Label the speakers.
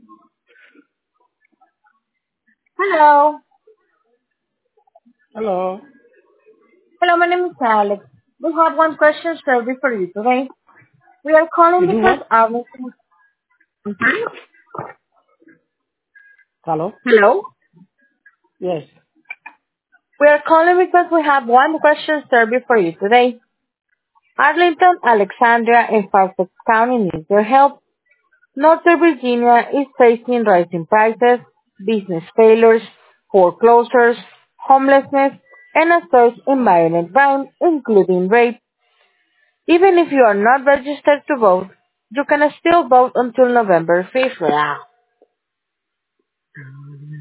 Speaker 1: Hello.
Speaker 2: Hello.
Speaker 1: Hello, my name is Alex. We have one question survey for you today. We are calling
Speaker 2: You do
Speaker 1: because
Speaker 2: what?
Speaker 1: our...
Speaker 2: Hello.
Speaker 1: Hello.
Speaker 2: Yes.
Speaker 1: We are calling because we have one question survey for you today. Arlington, Alexandria, and Fairfax County need your help. Northern Virginia is facing rising prices, business failures, foreclosures, homelessness, and a surge in violent crime, including rape. Even if you are not registered to vote, you can still vote until November 5th.